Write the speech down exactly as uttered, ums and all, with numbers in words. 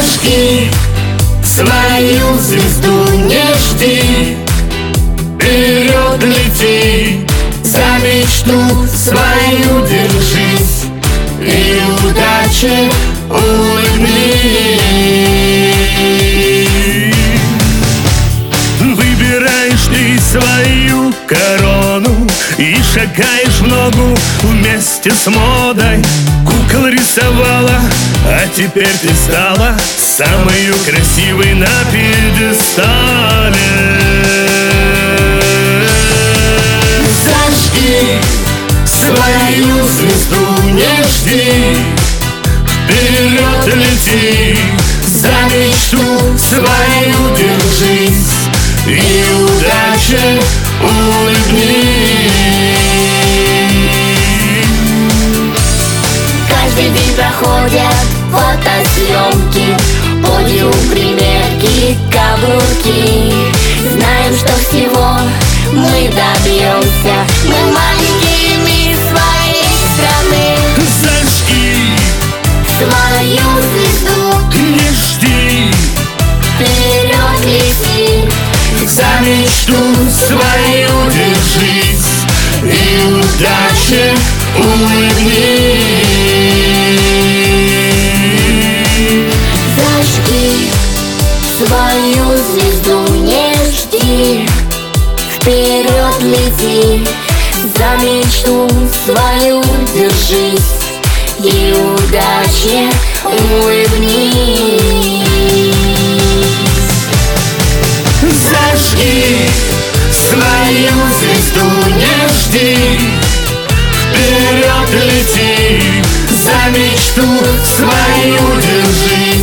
Зажги свою звезду, не жди, вперед лети, за мечту свою держись и удачи улыбнись. Выбираешь ты свою корону и шагаешь в ногу вместе с модой. Кукол рисовала, а теперь ты стала самой красивой на пьедестале. Зажги свою звезду, не жди, вперед лети, за мечту свою держись и удачи улыбнись. Каждый день проходят фотосъемки, подиум, примерки, каблуки. Знаем, что всего мы добьемся, мы маленькие мисс своей страны. Зажги свою звезду, не жди, вперед лети, за мечту свою держись и удачи улыбнись. Зажги свою звезду, не жди, вперед лети, за мечту свою держись и удачи улыбнись. Зажги свою звезду, не жди, вперед лети, за мечту свою держись